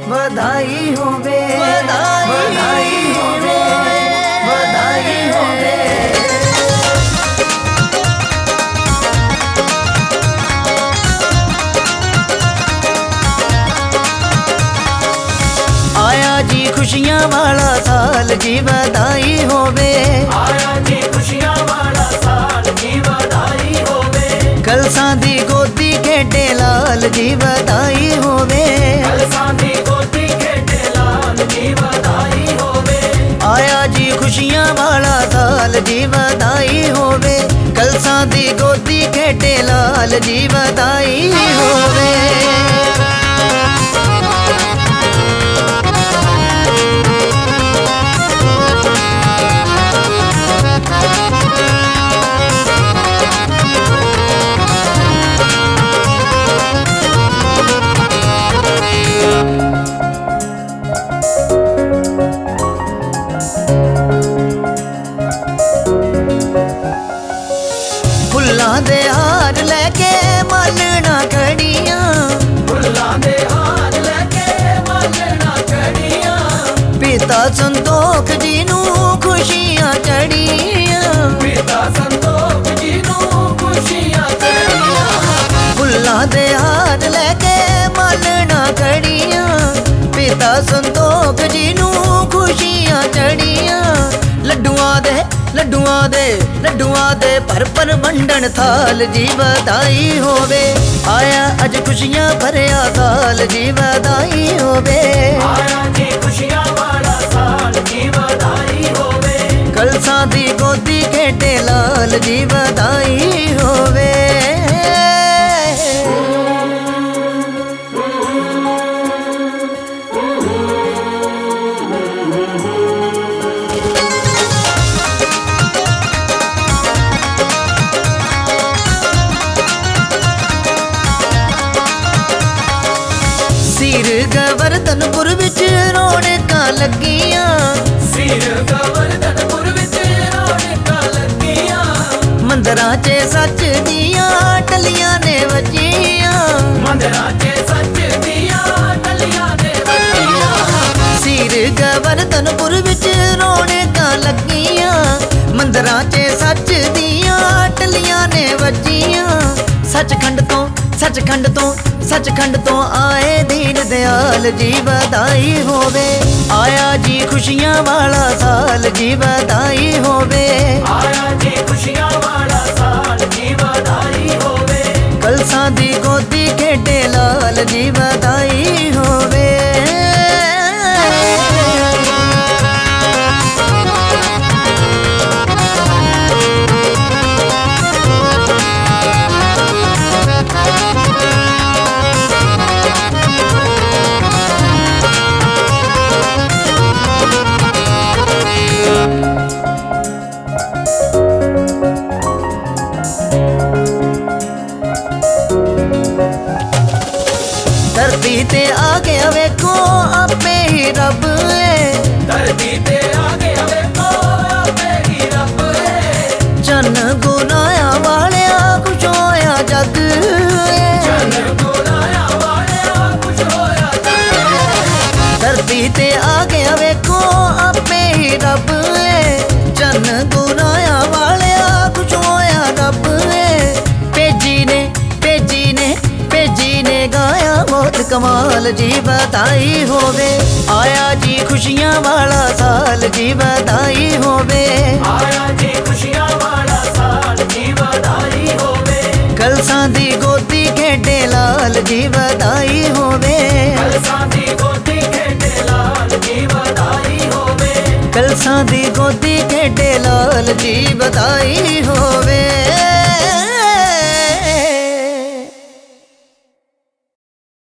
ਵਧਾਈ ਹੋਵੇ, ਵਧਾਈ ਹੋਵੇ, ਵਧਾਈ ਹੋਵੇ। आया जी खुशियां वाला साल जी बधाई होवे, आया जी खुशियां वाला साल जी बधाई होवे। कलसां दी गोदी खेडे लाल जी बधाई होवे, कलसां दी गोदी खेडे लाल जी बधाई होवे। आया जी खुशियां वाला साल जी बधाई होवे, कलसां दी गोदी खेडे लाल जी बधाई होवे। फुल्लां दे हार लैके मालना खड़ियां, फुल्लां दे हार लैके मालना खड़ियां। पिता संतोख जी नू खुशियां चढ़ियां, पिता संतोख जी नू खुशियां चढ़ियां। फुल्लां दे हार लैके मालना खड़ियां, पिता संतोख जी नू खुशियां चढ़ियां। लड्डुआं दे पर वंडन थाल जी बधाई होवे, आया अज खुशियां भरिया साल जी बधाई होवे। आया जी खुशियां वाला साल जी बधाई होवे। कलसां दी गोदी खेडे लाल जी बधाई होवे। सिर गवर्धनपुर विच रौनकां लगियां, सिर गवर्धनपुर विच रौनकां लगियां। मंदरां च सच दियां टलियां ने वजियां, मंदरां च सच दियां टलियां ने वजियां। सिर गवर्धनपुर विच रौनकां लगियां, मंदरां च सच दियां टलियां ने वजियां। सचखंड तो आए दीन दयाल जी बधाई होवे, आया जी खुशियां वाला साल जी बधाई होवे। आया जी खुशियां वाला साल जी बधाई होवे। कलसां दी गोदी खेडे लाल जी बधाई होवे। धरती ते आ गया वेखो आपे ही रब है, धरती ते आ गया वेखो आपे ही रब है। जन गुनाया वालिया कुछ होया जग है, जन गुनाया वालिया कुछ होया जग है। धरती ते आ गया वेखो आपे ही रब है, जन गुनाया वालिया कुछ होया रब है। भेजी ने गाया बहुत कमाल जी बधाई होवे, आया जी खुशियां वाला साल जी बधाई होवे। आया जी खुशियां वाला साल जी बधाई होवे। कलसां दी गोदी खेडे लाल जी बधाई होवे, कलसां दी गोदी खेडे लाल जी बधाई होवे। कलसां दी गोदी खेडे लाल जी बधाई होवे।